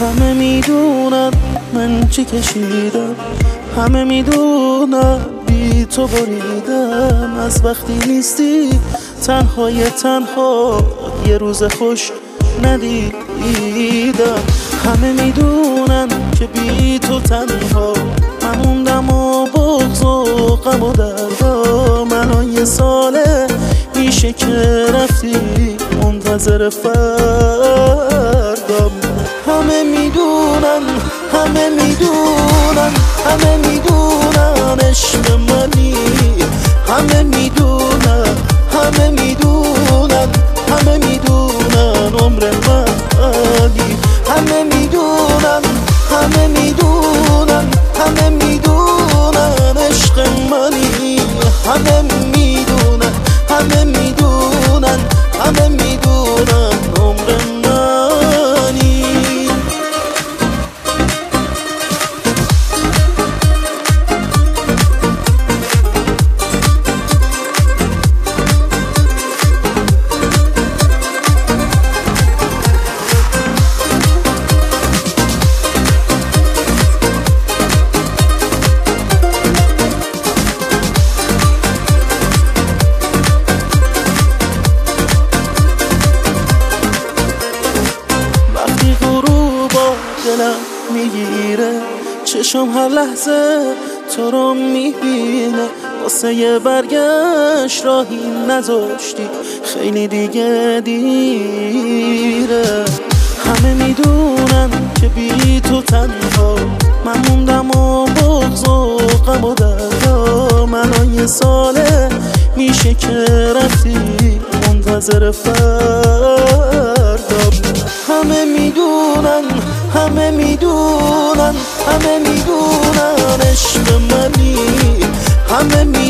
همه میدونن من چی کشیدم، همه میدونن بی تو بریدم. از وقتی نیستی تنها یه روز خوش ندیدم. همه میدونن که بی تو تنها من موندم و بغض و غم و دردا. من یه ساله میشه که رفتی منتظر فردام. همه میدونن عشق منی، همه میدونن عمر منی، همه میدونن عشق منی، همه میدونن عمر منی. دلم میگیره چشم هر لحظه تو رو میبینه، واسه یه برگشت راهی نذاشتی، خیلی دیگه دیره. همه میدونن که بی تو تنها من موندم و بغض و غم و دردا. من یه ساله میشه که رفتی منتظر فردام. همه میدونن عشق منی، همه